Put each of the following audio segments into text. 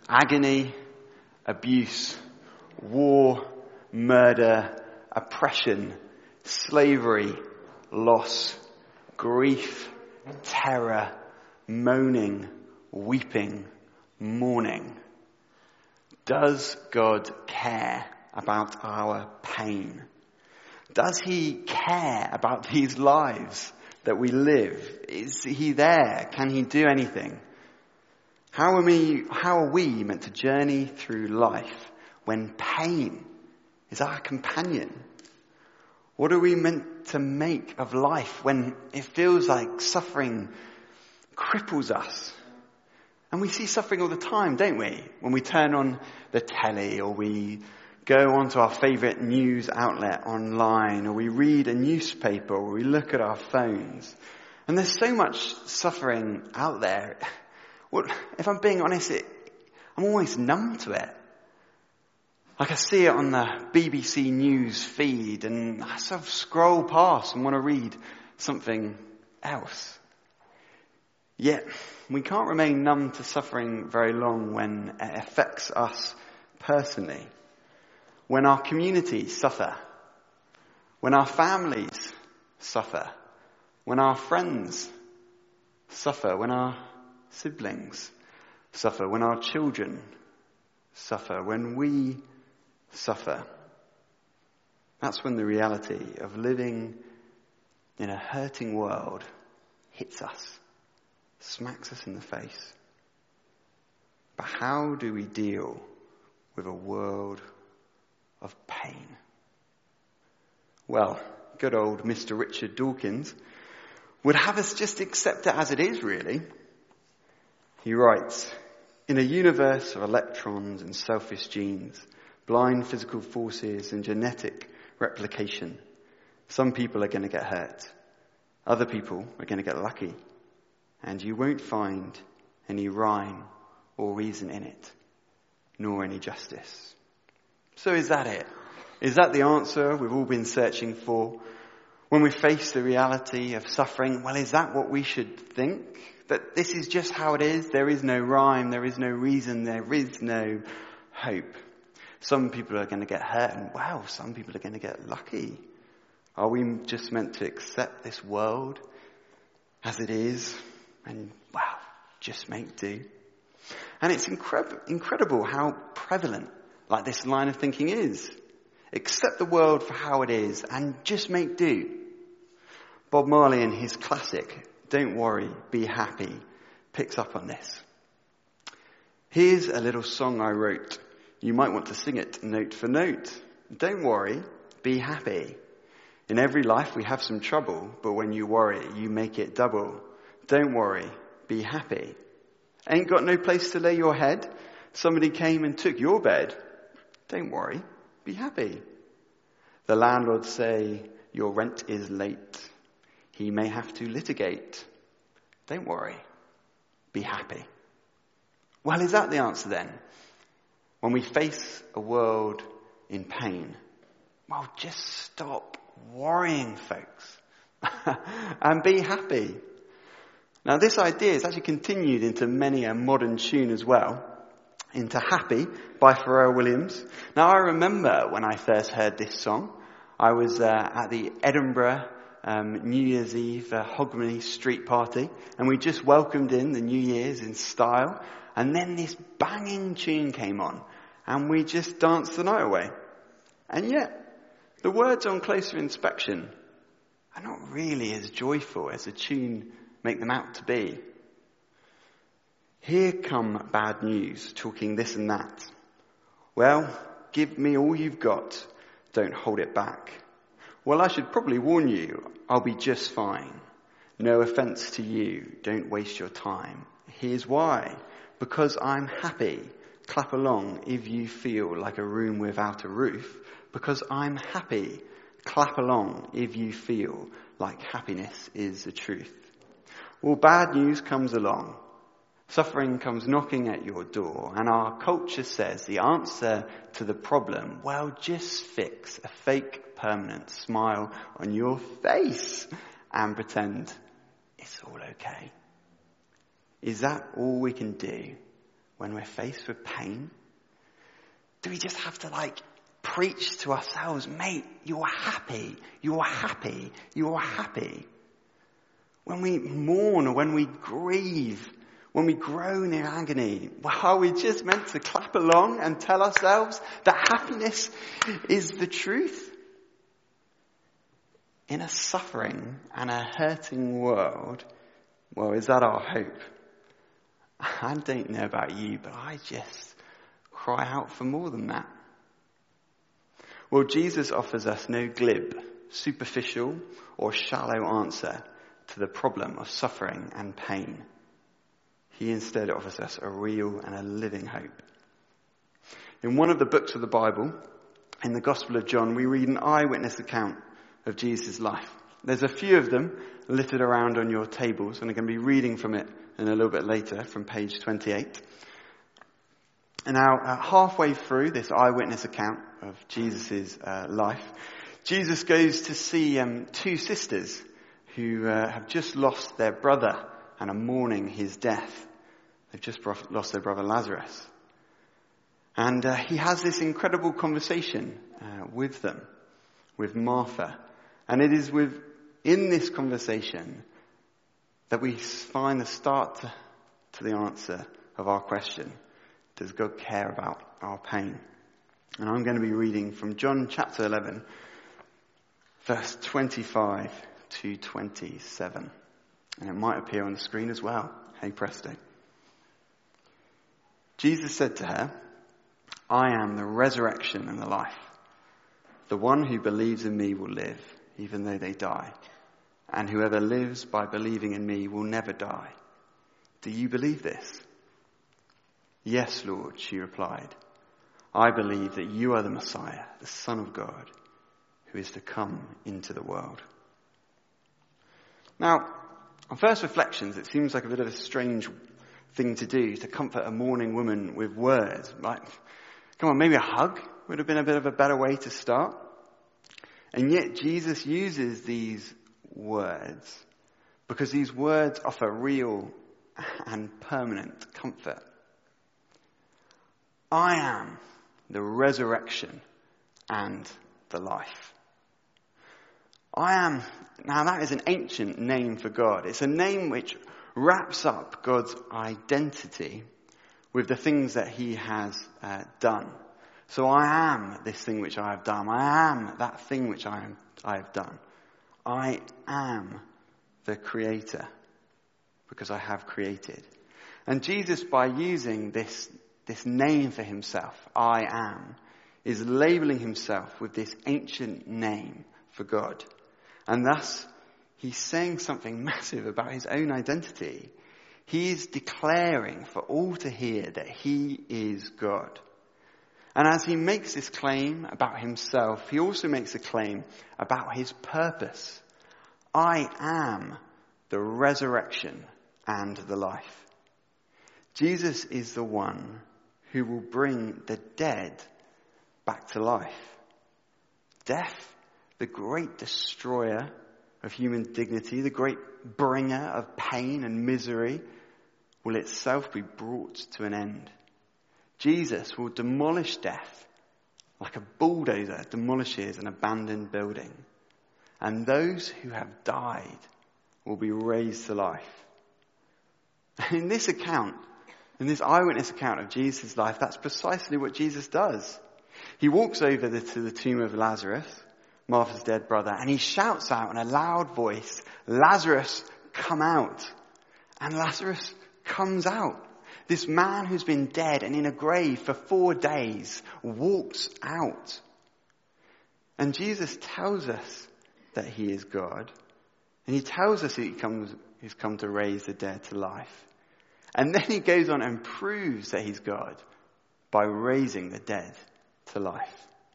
agony, abuse, war, murder, oppression, slavery, loss, grief, terror, moaning, weeping, mourning. Does God care about our pain? Does he care about these lives that we live? Is he there? Can he do anything? How are we meant to journey through life when pain is our companion? What are we meant to make of life when it feels like suffering cripples us? And we see suffering all the time, don't we? When we turn on the telly, or we go onto our favourite news outlet online, or we read a newspaper, or we look at our phones. And there's so much suffering out there. Well, if I'm being honest, I'm almost numb to it. Like I see it on the BBC News feed, and I sort of scroll past and want to read something else. Yet, we can't remain numb to suffering very long when it affects us personally. When our communities suffer. When our families suffer. When our friends suffer. When our siblings suffer. When our children suffer. When we suffer. That's when the reality of living in a hurting world hits us. Smacks us in the face. But how do we deal with a world of pain? Well, good old Mr. Richard Dawkins would have us just accept it as it is, really. He writes, "In a universe of electrons and selfish genes, blind physical forces and genetic replication, some people are going to get hurt. Other people are going to get lucky. And you won't find any rhyme or reason in it, nor any justice." So is that it? Is that the answer we've all been searching for? When we face the reality of suffering, well, is that what we should think? That this is just how it is? There is no rhyme, there is no reason, there is no hope. Some people are going to get hurt, and wow, some people are going to get lucky. Are we just meant to accept this world as it is? And wow, just make do. And it's incredible how prevalent like this line of thinking is. Accept the world for how it is and just make do. Bob Marley in his classic, Don't Worry, Be Happy, picks up on this. Here's a little song I wrote. You might want to sing it note for note. Don't worry, be happy. In every life we have some trouble, but when you worry, you make it double. Don't worry, be happy. Ain't got no place to lay your head? Somebody came and took your bed. Don't worry, be happy. The landlord say your rent is late. He may have to litigate. Don't worry, be happy. Well, is that the answer then? When we face a world in pain, well, just stop worrying, folks, and be happy. Now, this idea is actually continued into many a modern tune as well, into Happy by Pharrell Williams. Now, I remember when I first heard this song, I was at the Edinburgh New Year's Eve Hogmanay Street Party, and we just welcomed in the New Year's in style, and then this banging tune came on, and we just danced the night away. And yet, the words on closer inspection are not really as joyful as the tune make them out to be. Here come bad news, talking this and that. Well, give me all you've got, don't hold it back. Well, I should probably warn you, I'll be just fine. No offence to you, don't waste your time. Here's why. Because I'm happy. Clap along if you feel like a room without a roof. Because I'm happy. Clap along if you feel like happiness is the truth. Well, bad news comes along. Suffering comes knocking at your door, and our culture says the answer to the problem, well, just fix a fake permanent smile on your face and pretend it's all okay. Is that all we can do when we're faced with pain? Do we just have to preach to ourselves, mate, you're happy, you're happy, you're happy? When we mourn or when we grieve, when we groan in agony, are we just meant to clap along and tell ourselves that happiness is the truth? In a suffering and a hurting world, well, is that our hope? I don't know about you, but I just cry out for more than that. Well, Jesus offers us no glib, superficial, or shallow answer to the problem of suffering and pain. He instead offers us a real and a living hope. In one of the books of the Bible, in the Gospel of John, we read an eyewitness account of Jesus' life. There's a few of them littered around on your tables, and I'm going to be reading from it in a little bit later from page 28. And now, halfway through this eyewitness account of Jesus' life, Jesus goes to see two sisters who have just lost their brother and are mourning his death. They've just lost their brother Lazarus. And he has this incredible conversation with them, with Martha. And it is in this conversation that we find the start to the answer of our question. Does God care about our pain? And I'm going to be reading from John chapter 11, verse 25 to 27. And it might appear on the screen as well. Hey presto. Jesus said to her, I am the resurrection and the life. The one who believes in me will live, even though they die. And whoever lives by believing in me will never die. Do you believe this? Yes, Lord, she replied. I believe that you are the Messiah, the Son of God, who is to come into the world. Now, on first reflections, it seems like a bit of a strange thing to do, to comfort a mourning woman with words. Like, come on, maybe a hug would have been a bit of a better way to start. And yet Jesus uses these words because these words offer real and permanent comfort. I am the resurrection and the life. I am, now that is an ancient name for God. It's a name which wraps up God's identity with the things that he has done. So I am this thing which I have done. I am that thing which I have done. I am the creator because I have created. And Jesus, by using this name for himself, I am, is labeling himself with this ancient name for God. And thus, he's saying something massive about his own identity. He is declaring for all to hear that he is God. And as he makes this claim about himself, he also makes a claim about his purpose. I am the resurrection and the life. Jesus is the one who will bring the dead back to life. Death, the great destroyer of human dignity, the great bringer of pain and misery, will itself be brought to an end. Jesus will demolish death like a bulldozer demolishes an abandoned building. And those who have died will be raised to life. And in this account, in this eyewitness account of Jesus' life, that's precisely what Jesus does. He walks over to the tomb of Lazarus, Martha's dead brother, and he shouts out in a loud voice, Lazarus, come out. And Lazarus comes out. This man who's been dead and in a grave for 4 days walks out. And Jesus tells us that he is God. And he tells us that he's come to raise the dead to life. And then he goes on and proves that he's God by raising the dead to life.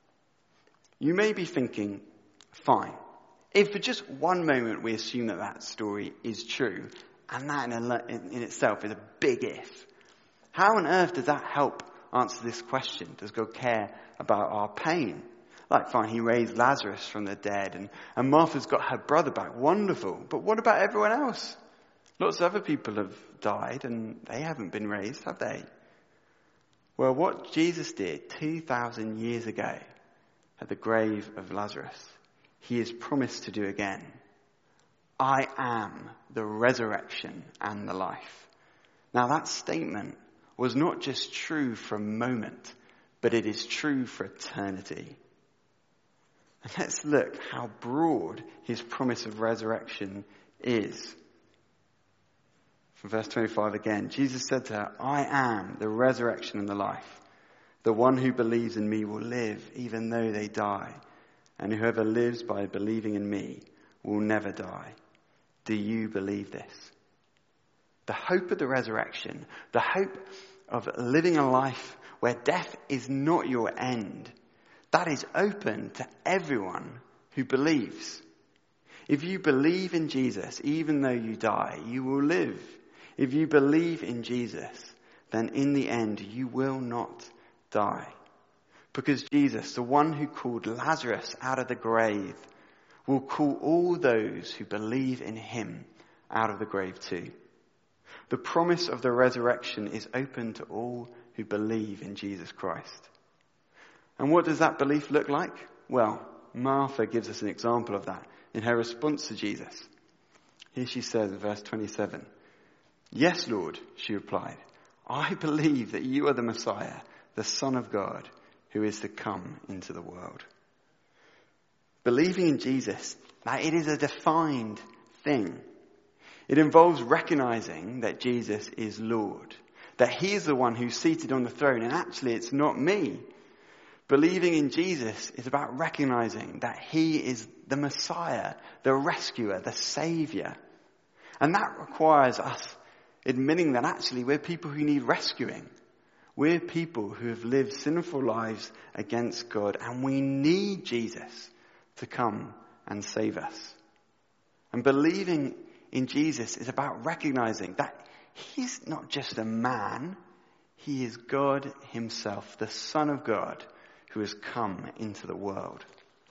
You may be thinking, fine, if for just one moment we assume that story is true, and that in itself is a big if, how on earth does that help answer this question? Does God care about our pain? Like, fine, he raised Lazarus from the dead, and Martha's got her brother back. Wonderful. But what about everyone else? Lots of other people have died, and they haven't been raised, have they? Well, what Jesus did 2,000 years ago at the grave of Lazarus, he is promised to do again. I am the resurrection and the life. Now that statement was not just true for a moment, but it is true for eternity. And let's look how broad his promise of resurrection is. From verse 25 again, Jesus said to her, I am the resurrection and the life. The one who believes in me will live even though they die. And whoever lives by believing in me will never die. Do you believe this? The hope of the resurrection, the hope of living a life where death is not your end, that is open to everyone who believes. If you believe in Jesus, even though you die, you will live. If you believe in Jesus, then in the end you will not die. Because Jesus, the one who called Lazarus out of the grave, will call all those who believe in him out of the grave too. The promise of the resurrection is open to all who believe in Jesus Christ. And what does that belief look like? Well, Martha gives us an example of that in her response to Jesus. Here she says in verse 27, Yes, Lord, she replied, I believe that you are the Messiah, the Son of God, who is to come into the world. Believing in Jesus, now it is a defined thing. It involves recognizing that Jesus is Lord, that he is the one who's seated on the throne, and actually it's not me. Believing in Jesus is about recognizing that he is the Messiah, the rescuer, the Savior. And that requires us admitting that actually we're people who need rescuing. We're people who have lived sinful lives against God, and we need Jesus to come and save us. And believing in Jesus is about recognizing that he's not just a man, he is God himself, the Son of God, who has come into the world.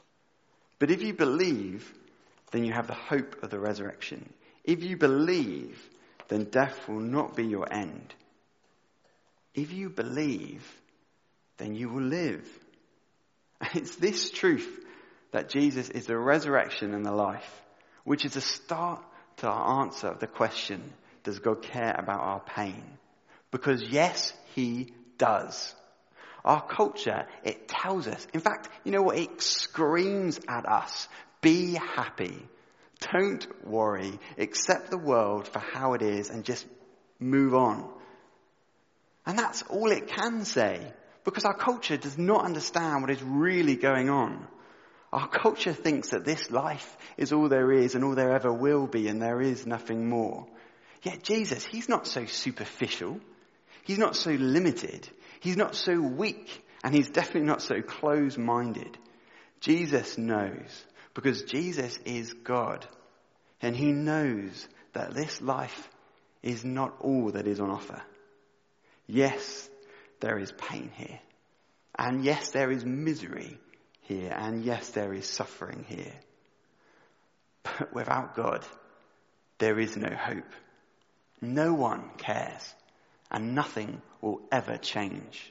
But if you believe, then you have the hope of the resurrection. If you believe, then death will not be your end. If you believe, then you will live. And it's this truth that Jesus is the resurrection and the life, which is a start to our answer of the question, does God care about our pain? Because yes, he does. Our culture, it tells us, in fact, you know what, it screams at us, be happy. Don't worry, accept the world for how it is and just move on. And that's all it can say, because our culture does not understand what is really going on. Our culture thinks that this life is all there is and all there ever will be, and there is nothing more. Yet Jesus, he's not so superficial. He's not so limited. He's not so weak, and he's definitely not so close-minded. Jesus knows, because Jesus is God, and he knows that this life is not all that is on offer. Yes, there is pain here, and yes, there is misery here, and yes, there is suffering here. But without God, there is no hope. No one cares, and nothing will ever change.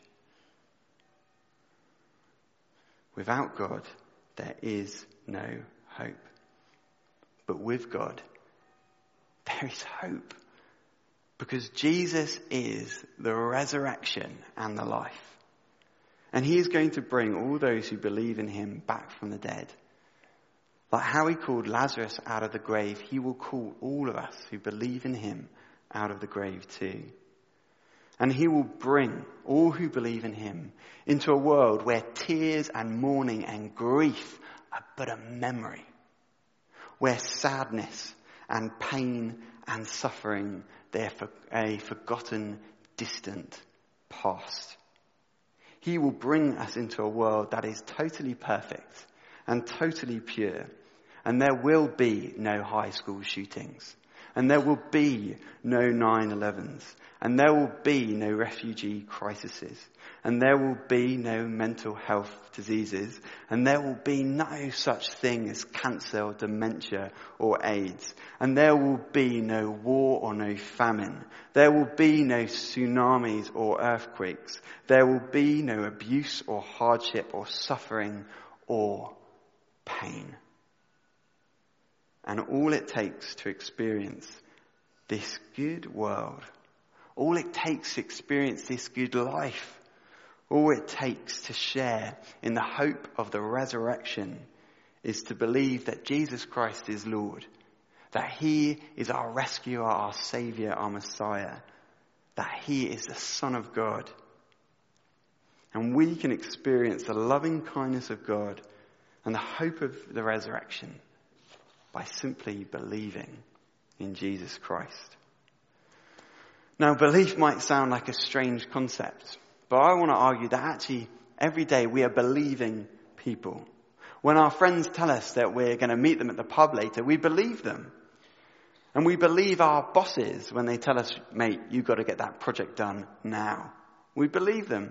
Without God, there is no hope. But with God, there is hope. Because Jesus is the resurrection and the life. And he is going to bring all those who believe in him back from the dead. Like how he called Lazarus out of the grave, he will call all of us who believe in him out of the grave too. And he will bring all who believe in him into a world where tears and mourning and grief are but a memory. Where sadness and pain and suffering, they're a forgotten, distant past. He will bring us into a world that is totally perfect and totally pure. And there will be no high school shootings. and there will be no 9/11s, and there will be no refugee crises, and there will be no mental health diseases, and there will be no such thing as cancer or dementia or AIDS, and there will be no war or no famine. There will be no tsunamis or earthquakes. There will be no abuse or hardship or suffering or pain. And all it takes to experience this good world, all it takes to experience this good life, all it takes to share in the hope of the resurrection is to believe that Jesus Christ is Lord, that he is our rescuer, our Saviour, our Messiah, that he is the Son of God. And we can experience the loving kindness of God and the hope of the resurrection by simply believing in Jesus Christ. Now, belief might sound like a strange concept, but I want to argue that actually every day we are believing people. When our friends tell us that we're going to meet them at the pub later, we believe them. And we believe our bosses when they tell us, mate, you've got to get that project done now. We believe them.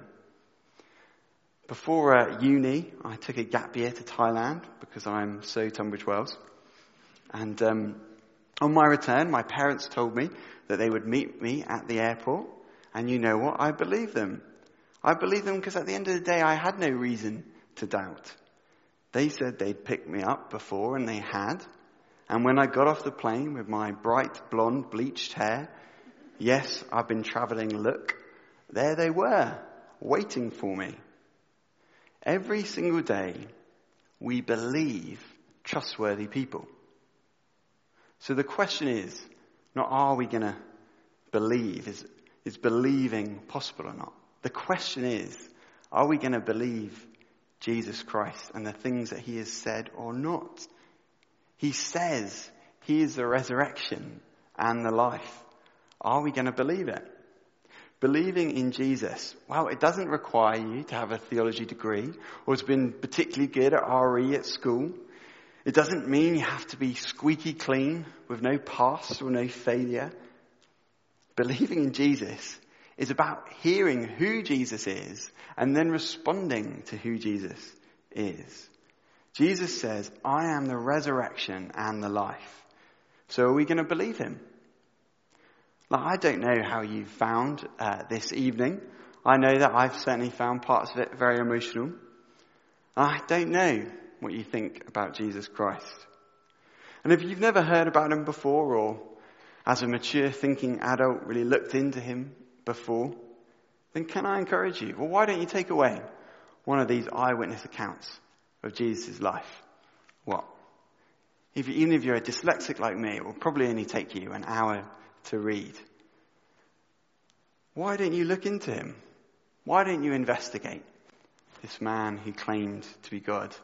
Before uni, I took a gap year to Thailand because I'm so Tunbridge Wells. And on my return, my parents told me that they would meet me at the airport. And you know what? I believe them. I believe them because at the end of the day, I had no reason to doubt. They said they'd picked me up before, and they had. And when I got off the plane with my bright blonde bleached hair, yes, I've been travelling look, there they were, waiting for me. Every single day, we believe trustworthy people. So the question is, not are we going to believe, is believing possible or not? The question is, are we going to believe Jesus Christ and the things that he has said or not? He says he is the resurrection and the life. Are we going to believe it? Believing in Jesus, well, it doesn't require you to have a theology degree or to have been particularly good at RE at school. It doesn't mean you have to be squeaky clean with no past or no failure. Believing in Jesus is about hearing who Jesus is and then responding to who Jesus is. Jesus says, I am the resurrection and the life. So are we going to believe him? Now, I don't know how you found this evening. I know that I've certainly found parts of it very emotional. I don't know what you think about Jesus Christ. And if you've never heard about him before, or as a mature thinking adult really looked into him before, then can I encourage you? Well, why don't you take away one of these eyewitness accounts of Jesus' life? What? Even if you're a dyslexic like me, it will probably only take you an hour to read. Why don't you look into him? Why don't you investigate this man who claimed to be God?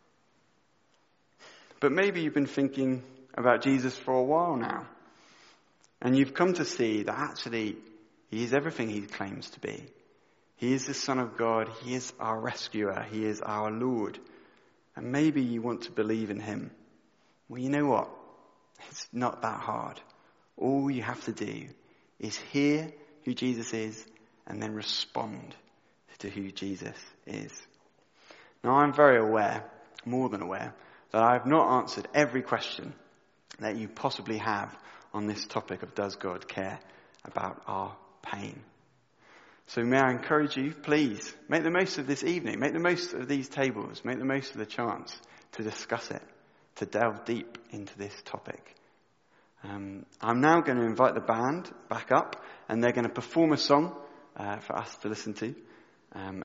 But maybe you've been thinking about Jesus for a while now, and you've come to see that actually he is everything he claims to be. He is the Son of God. He is our rescuer. He is our Lord. And maybe you want to believe in him. Well, you know what? It's not that hard. All you have to do is hear who Jesus is and then respond to who Jesus is. Now, I'm very aware, more than aware, that I have not answered every question that you possibly have on this topic of does God care about our pain. So may I encourage you, please, make the most of this evening, make the most of these tables, make the most of the chance to discuss it, to delve deep into this topic. I'm now going to invite the band back up, and they're going to perform a song for us to listen to. And